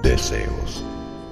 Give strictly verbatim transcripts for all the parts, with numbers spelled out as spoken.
deseos.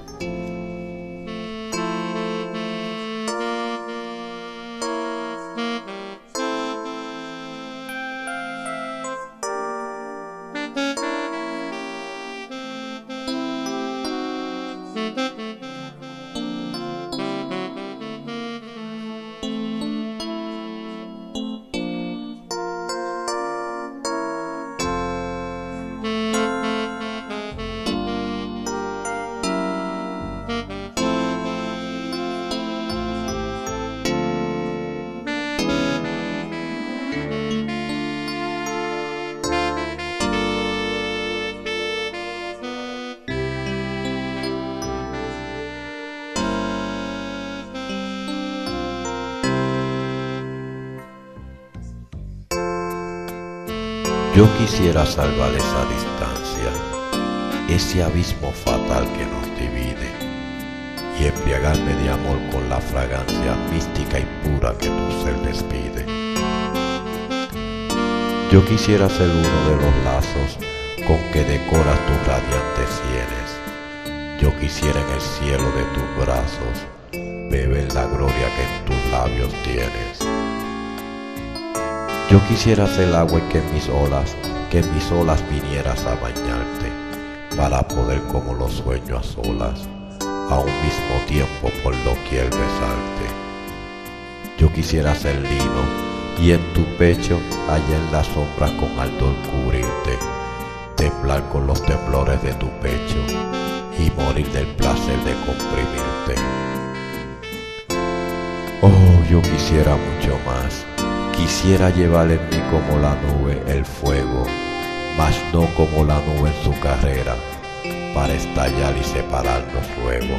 Yo quisiera salvar esa distancia, ese abismo fatal que nos divide, y embriagarme de amor con la fragancia mística y pura que tu ser despide. Yo quisiera ser uno de los lazos con que decoras tus radiantes sienes. Yo quisiera en el cielo de tus brazos beber la gloria que en tus labios tienes. Yo quisiera ser el agua y que en mis olas, que en mis olas vinieras a bañarte, para poder como los sueños a solas, a un mismo tiempo por doquier besarte. Yo quisiera ser lino y en tu pecho, allá en la sombra con ardor cubrirte, temblar con los temblores de tu pecho y morir del placer de comprimirte. Oh, yo quisiera mucho más. Quisiera llevar en mí como la nube el fuego, mas no como la nube en su carrera, para estallar y separarnos luego.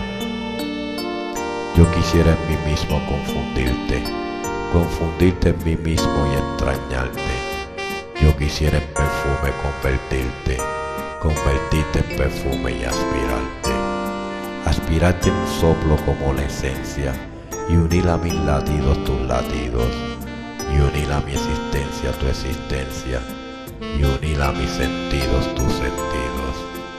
Yo quisiera en mí mismo confundirte, confundirte en mí mismo y entrañarte. Yo quisiera en perfume convertirte, convertirte en perfume y aspirarte. Aspirarte en un soplo como la esencia y unir a mis latidos tus latidos. Y unir a mi existencia tu existencia, y unir a mis sentidos tus sentidos.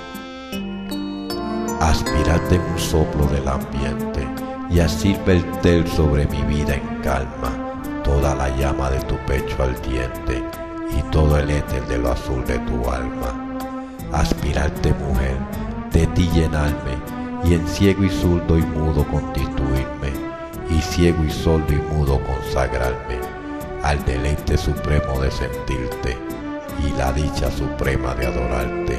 Aspirarte en un soplo del ambiente, y así verter sobre mi vida en calma toda la llama de tu pecho ardiente, y todo el éter de lo azul de tu alma. Aspirarte, mujer, de ti llenarme, y en ciego y zurdo y mudo constituirme, y ciego y sordo y mudo consagrarme al deleite supremo de sentirte y la dicha suprema de adorarte.